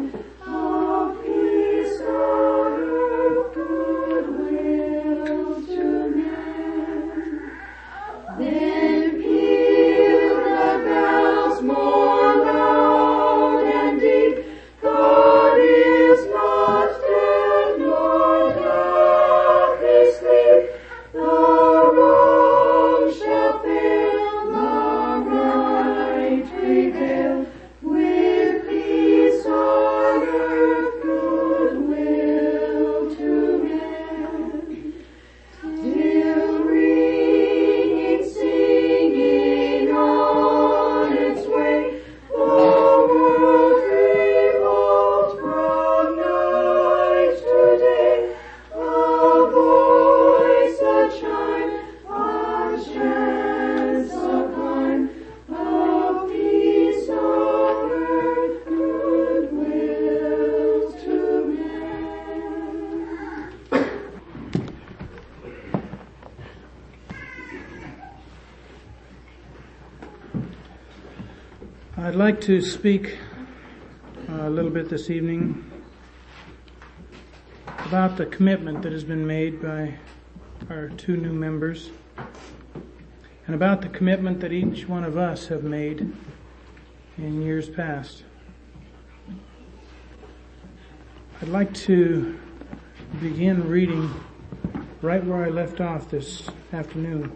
I'd like to speak a little bit this evening about the commitment that has been made by our two new members and about the commitment that each one of us have made in years past. I'd like to begin reading right where I left off this afternoon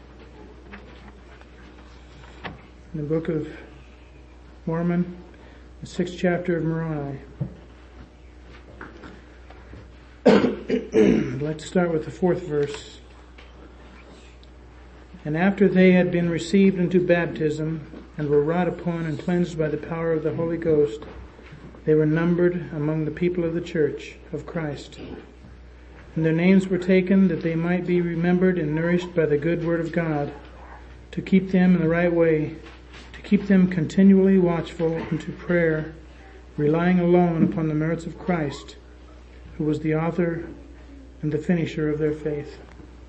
in the book of Mormon, the 6th chapter of Moroni. I'd like to start with the 4th verse. And after they had been received into baptism and were wrought upon and cleansed by the power of the Holy Ghost, they were numbered among the people of the church of Christ. And their names were taken that they might be remembered and nourished by the good word of God, to keep them in the right way, to keep them continually watchful unto prayer, relying alone upon the merits of Christ, who was the author and the finisher of their faith.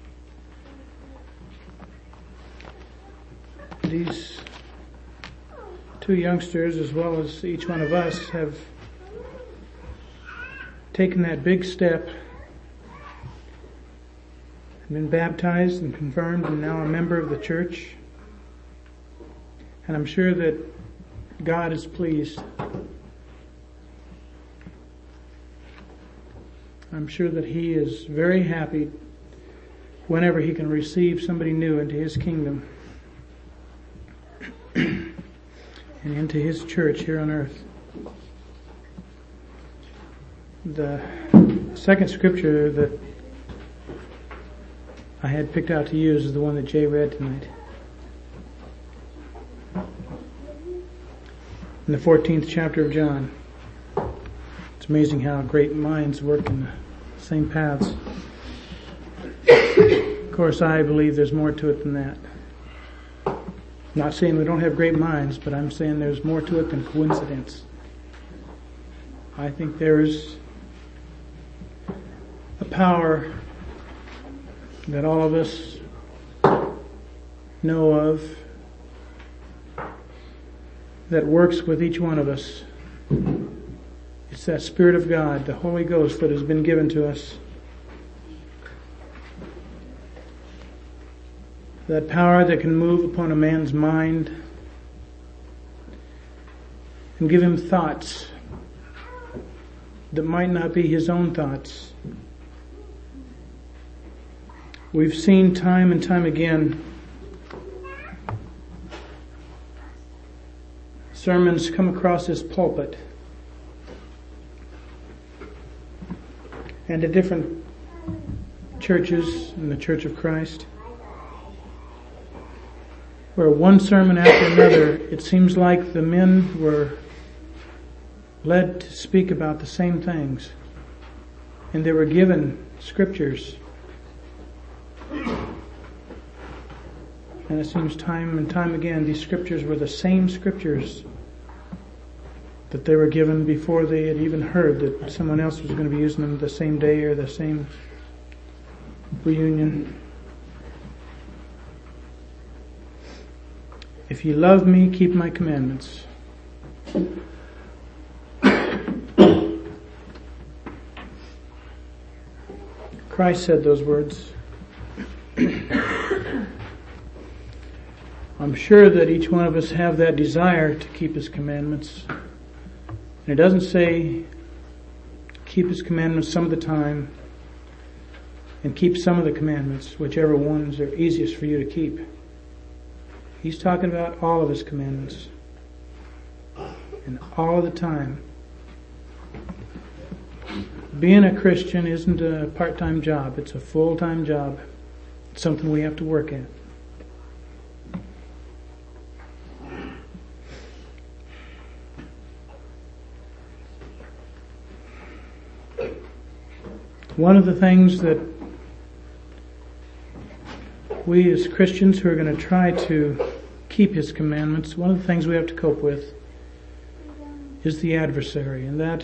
These two youngsters, as well as each one of us, have taken that big step, been baptized and confirmed, and now a member of the church. And I'm sure that God is pleased. I'm sure that He is very happy whenever He can receive somebody new into His kingdom and into His church here on earth. The second scripture that I had picked out to use is the one that Jay read tonight. In the 14th chapter of John. It's amazing how great minds work in the same paths. Of course, I believe there's more to it than that. I'm not saying we don't have great minds, but I'm saying there's more to it than coincidence. I think there's a power that all of us know of that works with each one of us. It's that Spirit of God, the Holy Ghost, that has been given to us. That power that can move upon a man's mind and give him thoughts that might not be his own thoughts. We've seen time and time again sermons come across this pulpit and at different churches in the Church of Christ, where one sermon after another, it seems like the men were led to speak about the same things, and they were given scriptures. And it seems time and time again these scriptures were the same scriptures that they were given before they had even heard that someone else was going to be using them the same day or the same reunion. If ye love me, keep my commandments. Christ said those words. I'm sure that each one of us have that desire to keep His commandments. And it doesn't say keep His commandments some of the time and keep some of the commandments, whichever ones are easiest for you to keep. He's talking about all of His commandments. And all of the time. Being a Christian isn't a part-time job. It's a full-time job. It's something we have to work at. One of the things that we as Christians who are going to try to keep His commandments, one of the things we have to cope with is the adversary, and that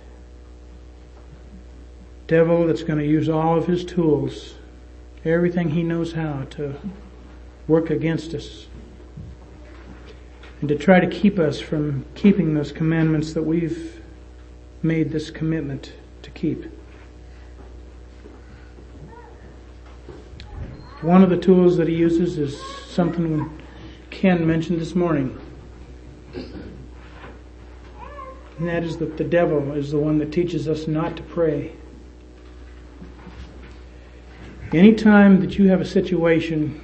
devil that's going to use all of his tools, everything he knows how to work against us and to try to keep us from keeping those commandments that we've made this commitment to keep. One of the tools that he uses is something Ken mentioned this morning. And that is that the devil is the one that teaches us not to pray. Anytime that you have a situation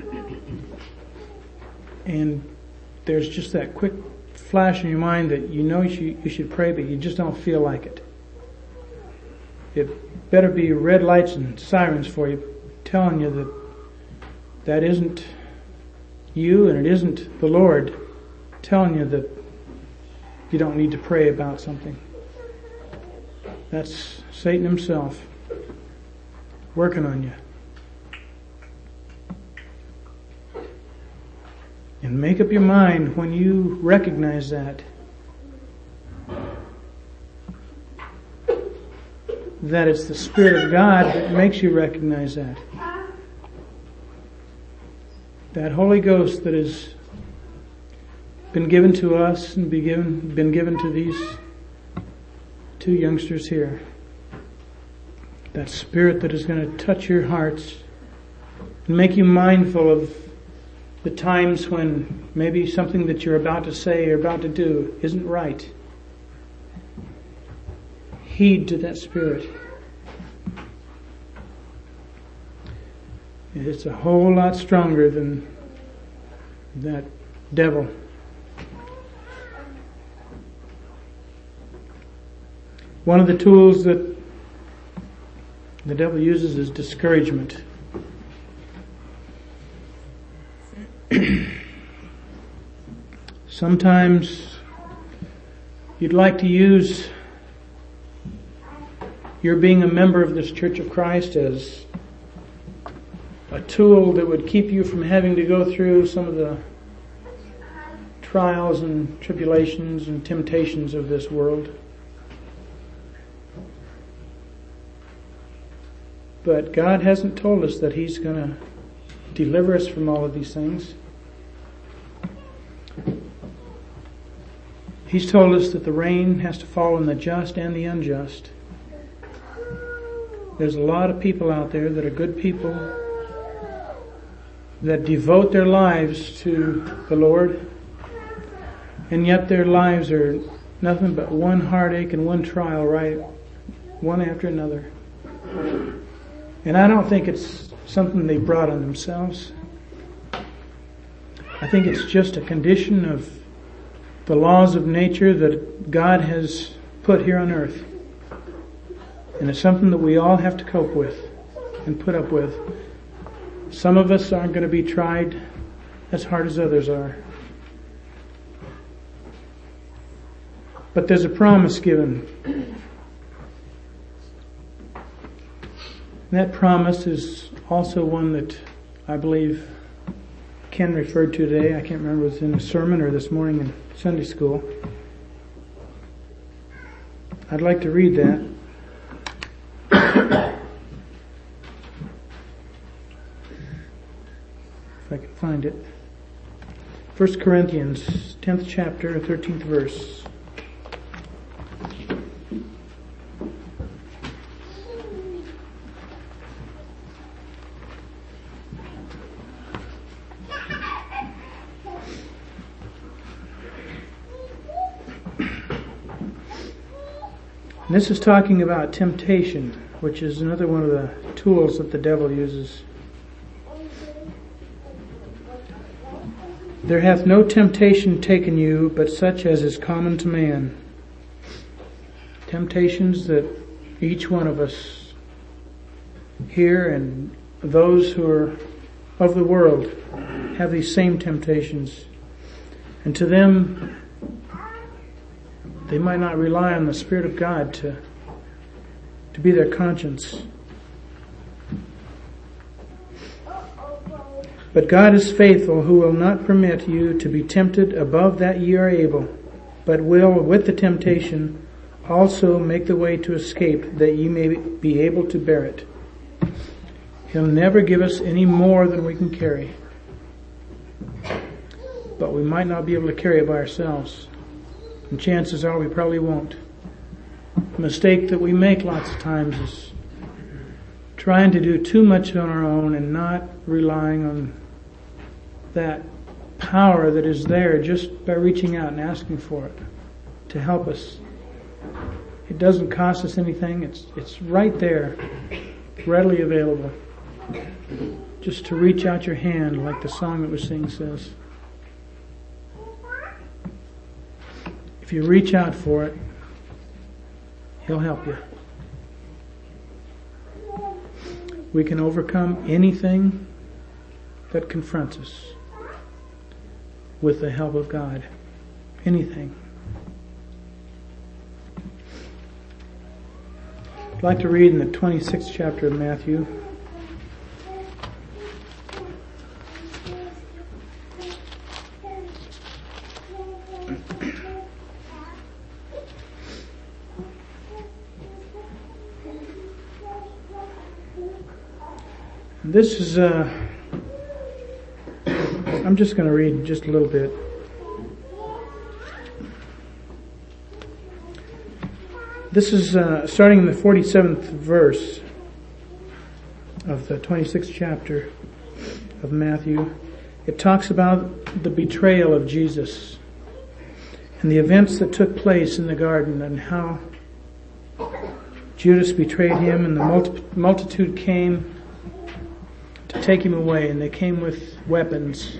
and there's just that quick flash in your mind that you know you should pray, but you just don't feel like it. It better be red lights and sirens for you telling you that isn't you and it isn't the Lord telling you that you don't need to pray about something. That's Satan himself working on you. And make up your mind when you recognize that it's the Spirit of God that makes you recognize that. That Holy Ghost that has been given to us and been given to these two youngsters here. That Spirit that is going to touch your hearts and make you mindful of the times when maybe something that you're about to say or about to do isn't right. Heed to that Spirit. It's a whole lot stronger than that devil. One of the tools that the devil uses is discouragement. Sometimes you'd like to use your being a member of this Church of Christ as a tool that would keep you from having to go through some of the trials and tribulations and temptations of this world. But God hasn't told us that He's going to deliver us from all of these things. He's told us that the rain has to fall on the just and the unjust. There's a lot of people out there that are good people that devote their lives to the Lord, and yet their lives are nothing but one heartache and one trial, right? One after another. And I don't think it's something they brought on themselves. I think it's just a condition of the laws of nature that God has put here on earth. And it's something that we all have to cope with and put up with. Some of us aren't going to be tried as hard as others are. But there's a promise given. And that promise is also one that I believe Ken referred to today. I can't remember if it was in a sermon or this morning in Sunday school. I'd like to read that. If I can find it. 1 Corinthians, 10th chapter, 13th verse. And this is talking about temptation, which is another one of the tools that the devil uses. There hath no temptation taken you, but such as is common to man. Temptations that each one of us here and those who are of the world have these same temptations. And to them, they might not rely on the Spirit of God to be their conscience. But God is faithful, who will not permit you to be tempted above that ye are able, but will, with the temptation, also make the way to escape, that ye may be able to bear it. He'll never give us any more than we can carry. But we might not be able to carry it by ourselves. And chances are we probably won't. The mistake that we make lots of times is trying to do too much on our own and not relying on that power that is there just by reaching out and asking for it to help us. It doesn't cost us anything. It's right there, readily available. Just to reach out your hand, like the song that we sing says. If you reach out for it, He'll help you. We can overcome anything that confronts us with the help of God. Anything. I'd like to read in the 26th chapter of Matthew. This is, I'm just going to read just a little bit. This is starting in the 47th verse of the 26th chapter of Matthew. It talks about the betrayal of Jesus and the events that took place in the garden and how Judas betrayed him and the multitude came to take him away, and they came with weapons.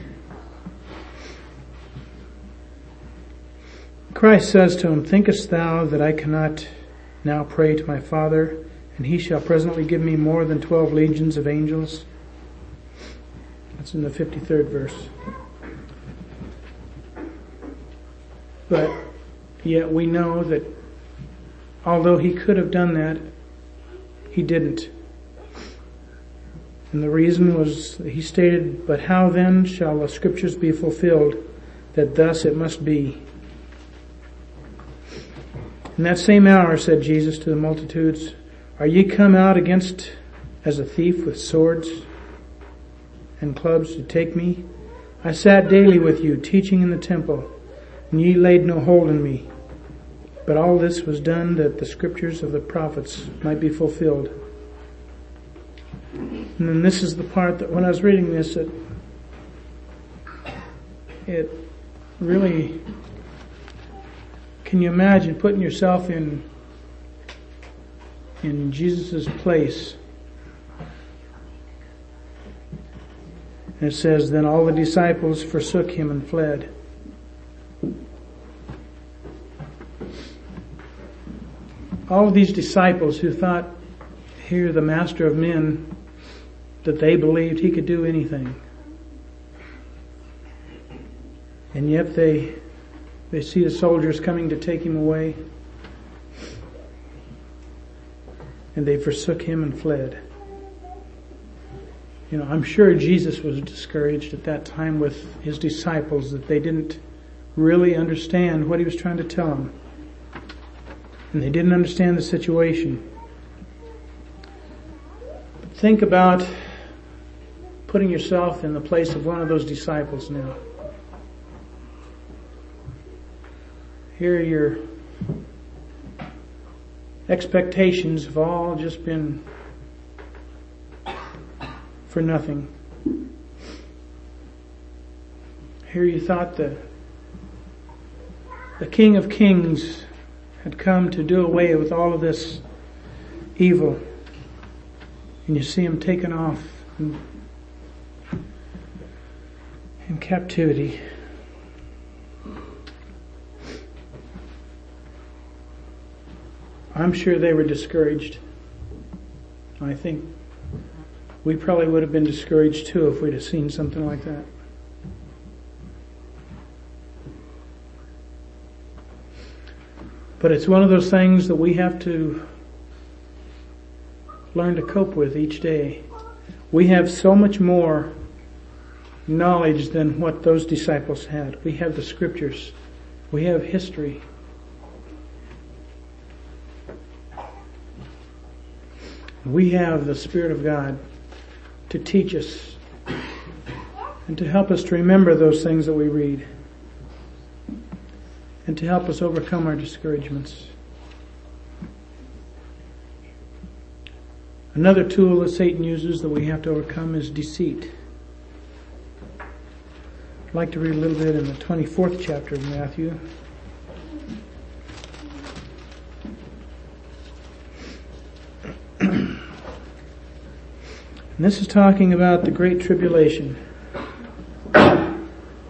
Christ says to him, "Thinkest thou that I cannot now pray to my Father, and he shall presently give me more than 12 legions of angels?" That's in the 53rd verse. But yet we know that although he could have done that, he didn't. And the reason was, he stated, "But how then shall the scriptures be fulfilled, that thus it must be?" In that same hour said Jesus to the multitudes, "Are ye come out against as a thief with swords and clubs to take me? I sat daily with you, teaching in the temple, and ye laid no hold on me. But all this was done that the scriptures of the prophets might be fulfilled." And then this is the part that when I was reading this, it really, can you imagine putting yourself in Jesus' place? And it says, "Then all the disciples forsook him and fled." All of these disciples who thought, here the master of men, that they believed he could do anything. And yet they see the soldiers coming to take him away, and they forsook him and fled. You know, I'm sure Jesus was discouraged at that time with his disciples that they didn't really understand what he was trying to tell them. And they didn't understand the situation. But think about putting yourself in the place of one of those disciples now. Here your expectations have all just been for nothing. Here you thought the King of Kings had come to do away with all of this evil. And you see him taken off in captivity. I'm sure they were discouraged. I think we probably would have been discouraged too if we'd have seen something like that. But it's one of those things that we have to learn to cope with each day. We have so much more knowledge than what those disciples had. We have the scriptures. We have history. We have the Spirit of God to teach us and to help us to remember those things that we read and to help us overcome our discouragements. Another tool that Satan uses that we have to overcome is deceit. I'd like to read a little bit in the 24th chapter of Matthew. And this is talking about the Great Tribulation. And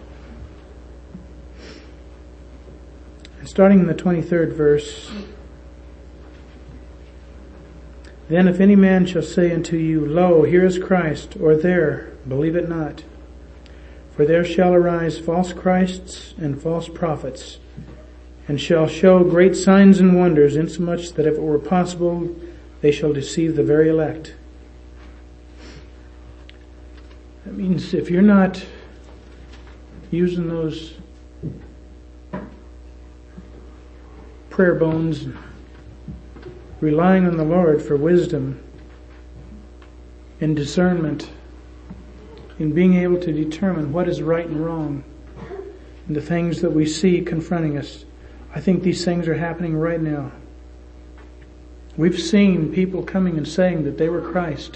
starting in the 23rd verse. Then if any man shall say unto you, Lo, here is Christ, or there, believe it not. For there shall arise false Christs and false prophets, and shall show great signs and wonders, insomuch that if it were possible, they shall deceive the very elect. That means if you're not using those prayer bones, relying on the Lord for wisdom and discernment in being able to determine what is right and wrong and the things that we see confronting us, I think these things are happening right now. We've seen people coming and saying that they were Christ.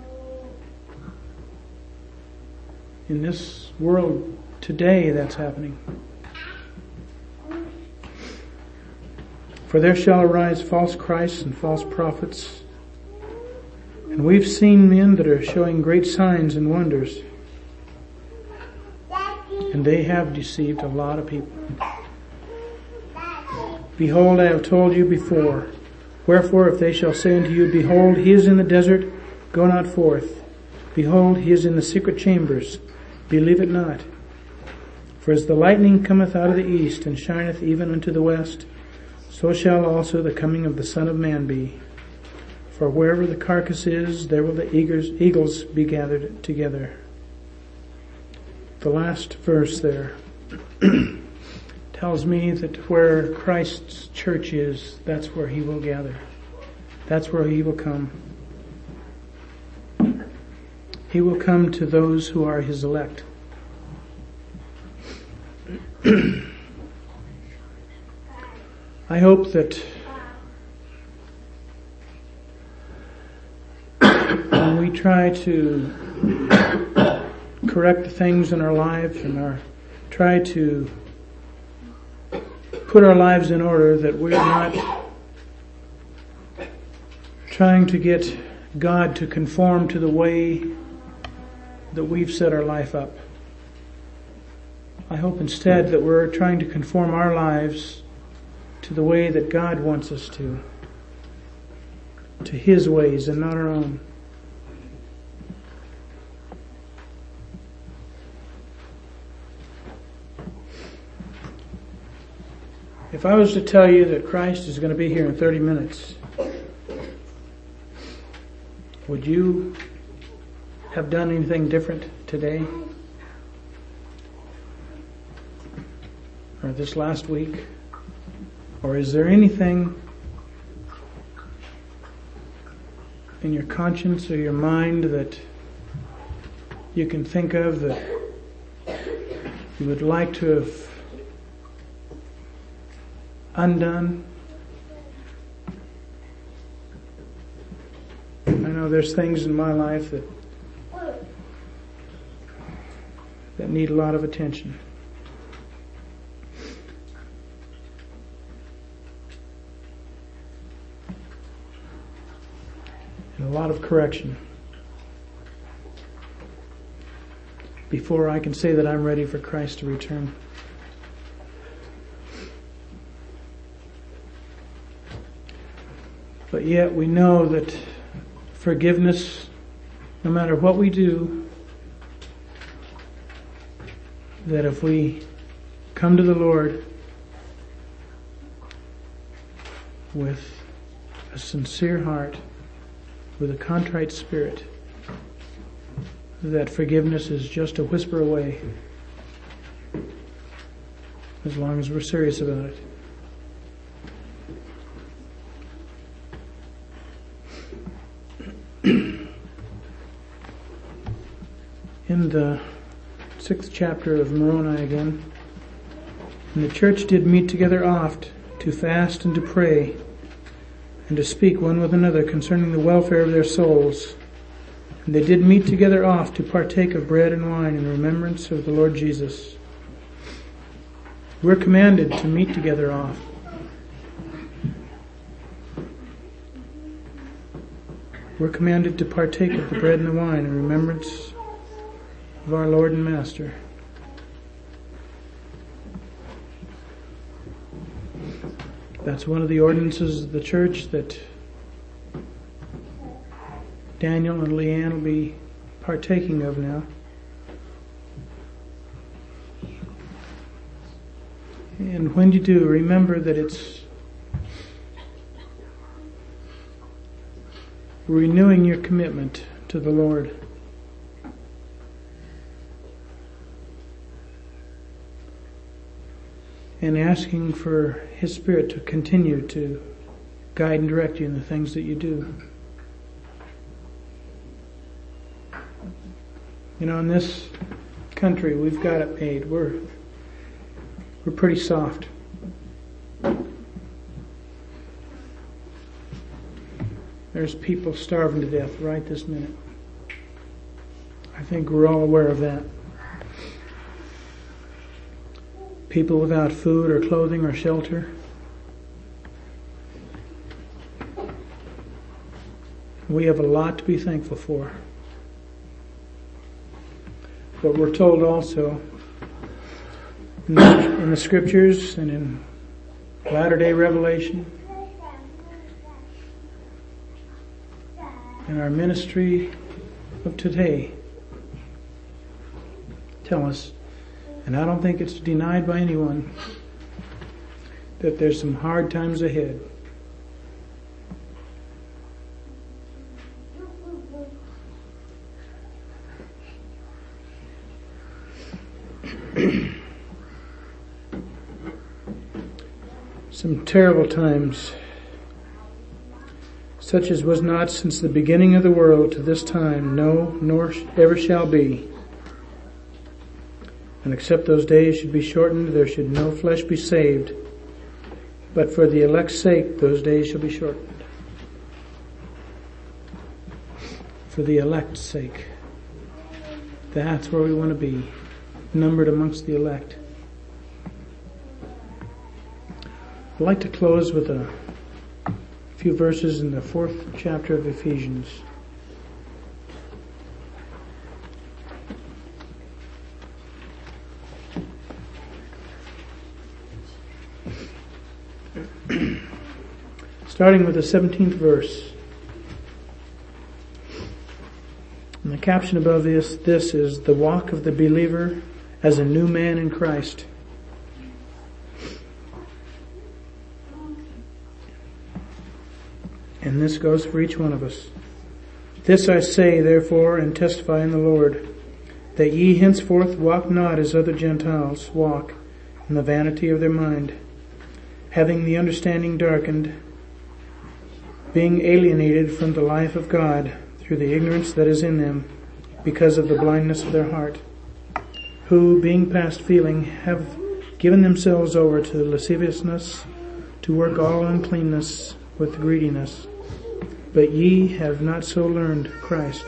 In this world today, that's happening. For there shall arise false Christs and false prophets. And we've seen men that are showing great signs and wonders. And they have deceived a lot of people. Behold, I have told you before. Wherefore, if they shall say unto you, Behold, he is in the desert, go not forth. Behold, he is in the secret chambers, believe it not. For as the lightning cometh out of the east, and shineth even unto the west, so shall also the coming of the Son of Man be. For wherever the carcass is, there will the eagles be gathered together. The last verse there tells me that where Christ's church is, that's where he will gather. That's where he will come. He will come to those who are his elect. I hope that when we try to correct the things in our lives and try to put our lives in order, that we're not trying to get God to conform to the way that we've set our life up. I hope instead that we're trying to conform our lives to the way that God wants us to his ways and not our own. If I was to tell you that Christ is going to be here in 30 minutes, would you have done anything different today? Or this last week? Or is there anything in your conscience or your mind that you can think of that you would like to have undone? I know there's things in my life that need a lot of attention. and a lot of correction before I can say that I'm ready for Christ to return. But yet we know that forgiveness, no matter what we do, that if we come to the Lord with a sincere heart, with a contrite spirit, that forgiveness is just a whisper away, as long as we're serious about it. In the 6th chapter of Moroni again, and the church did meet together oft, to fast and to pray, and to speak one with another concerning the welfare of their souls. And they did meet together oft to partake of bread and wine in remembrance of the Lord Jesus. We're commanded to meet together oft. We're commanded to partake of the bread and the wine in remembrance of our Lord and Master. That's one of the ordinances of the church that Daniel and Leanne will be partaking of now. And when you do, remember that it's renewing your commitment to the Lord. And asking for His Spirit to continue to guide and direct you in the things that you do. You know, in this country, we've got it made. We're pretty soft. There's people starving to death right this minute. I think we're all aware of that. People without food or clothing or shelter. We have a lot to be thankful for. But we're told also in the scriptures and in latter-day revelation, in our ministry of today, tell us, and I don't think it's denied by anyone, that there's some hard times ahead. Some terrible times, such as was not since the beginning of the world to this time, no, nor ever shall be. And except those days should be shortened, there should no flesh be saved. But for the elect's sake, those days shall be shortened. For the elect's sake. That's where we want to be, numbered amongst the elect. I'd like to close with a few verses in the 4th chapter of Ephesians. Starting with the 17th verse. And the caption above this is the walk of the believer as a new man in Christ. And this goes for each one of us. This I say, therefore, and testify in the Lord, that ye henceforth walk not as other Gentiles walk, in the vanity of their mind, having the understanding darkened, being alienated from the life of God through the ignorance that is in them, because of the blindness of their heart, who, being past feeling, have given themselves over to lasciviousness, to work all uncleanness with greediness. But ye have not so learned Christ.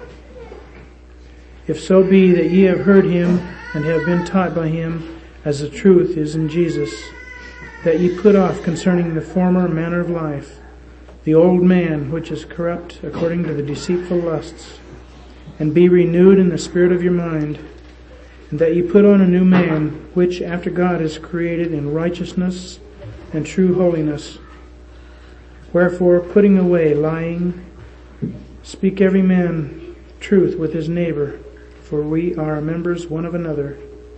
If so be that ye have heard him, and have been taught by him, as the truth is in Jesus, that ye put off concerning the former manner of life, the old man which is corrupt according to the deceitful lusts, and be renewed in the spirit of your mind, and that ye put on a new man, which after God is created in righteousness and true holiness. Wherefore, putting away lying, speak every man truth with his neighbor, for we are members one of another.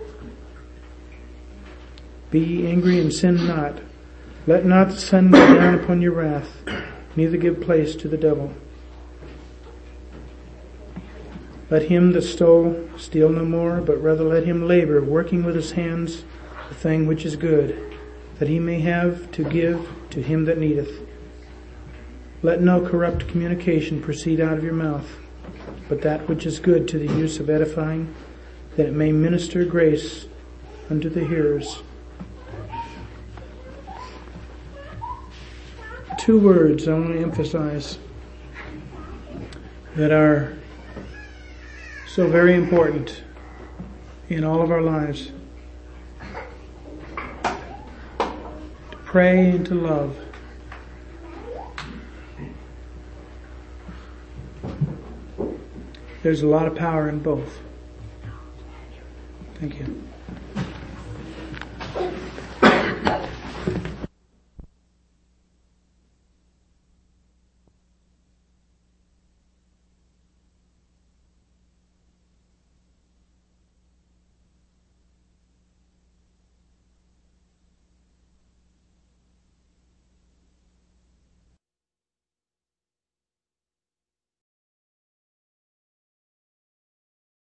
Be ye angry and sin not. Let not the sun go down upon your wrath, neither give place to the devil. Let him that stole steal no more, but rather let him labor, working with his hands the thing which is good, that he may have to give to him that needeth. Let no corrupt communication proceed out of your mouth, but that which is good to the use of edifying, that it may minister grace unto the hearers. 2 words I want to emphasize that are so very important in all of our lives. To pray and to love. There's a lot of power in both.